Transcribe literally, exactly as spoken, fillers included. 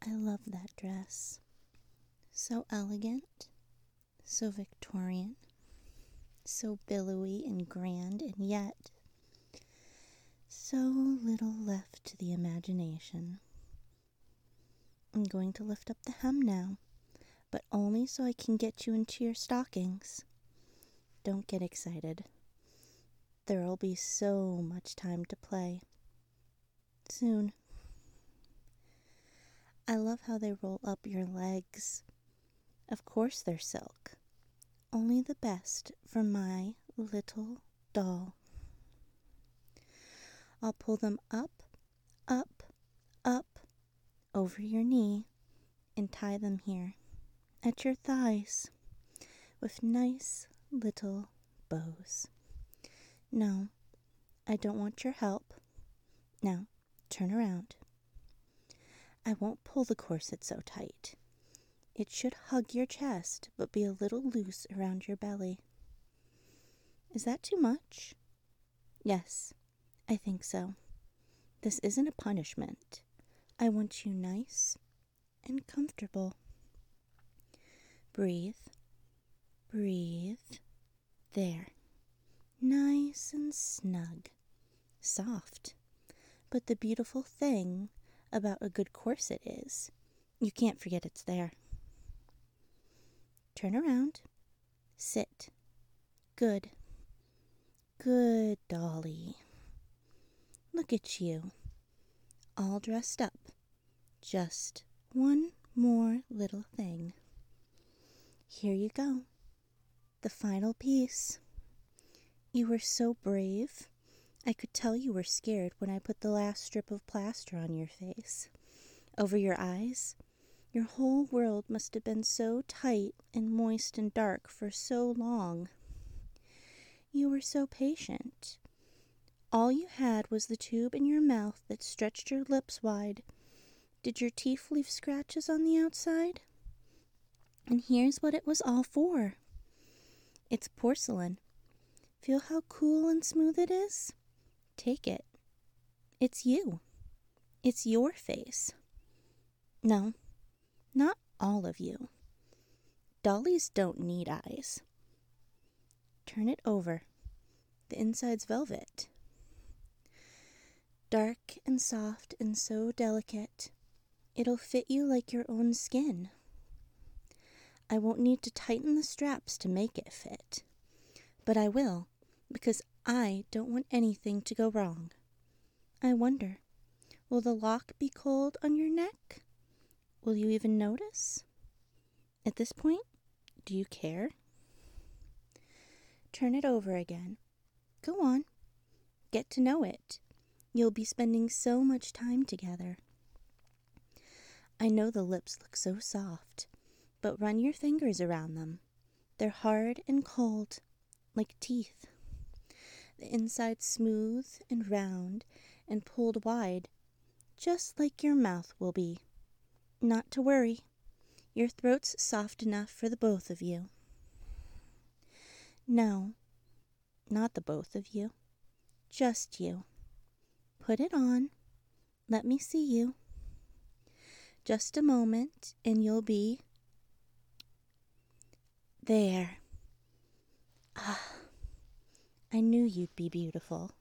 I love that dress. So elegant, so Victorian, so billowy and grand, and yet so little left to the imagination. I'm going to lift up the hem now, but only so I can get you into your stockings. Don't get excited. There'll be so much time to play. Soon. I love how they roll up your legs. Of course they're silk. Only the best for my little doll. I'll pull them up, up, up, over your knee, and tie them here, at your thighs, with nice little bows. No, I don't want your help. Now, turn around. I won't pull the corset so tight. It should hug your chest, but be a little loose around your belly. Is that too much? Yes, I think so. This isn't a punishment. I want you nice and comfortable. Breathe, breathe. There. Nice and snug. Soft. But the beautiful thing about a good corset is you can't forget it's there. Turn around. Sit. Good. Good, Dolly. Look at you. All dressed up. Just one more little thing. Here you go. The final piece. You were so brave. I could tell you were scared when I put the last strip of plaster on your face. Over your eyes. Your whole world must have been so tight and moist and dark for so long. You were so patient. All you had was the tube in your mouth that stretched your lips wide. Did your teeth leave scratches on the outside? And here's what it was all for. It's porcelain. Feel how cool and smooth it is? Take it. It's you. It's your face. No, not all of you. Dollies don't need eyes. Turn it over. The inside's velvet. Dark and soft and so delicate. It'll fit you like your own skin. I won't need to tighten the straps to make it fit. But I will, because I don't want anything to go wrong. I wonder, will the lock be cold on your neck? Will you even notice? At this point, do you care? Turn it over again. Go on. Get to know it. You'll be spending so much time together. I know the lips look so soft, but run your fingers around them. They're hard and cold, like teeth. The inside smooth and round and pulled wide, just like your mouth will be. Not to worry. Your throat's soft enough for the both of you. No, not the both of you. Just you. Put it on. Let me see you. Just a moment, and you'll be there. Ah, I knew you'd be beautiful.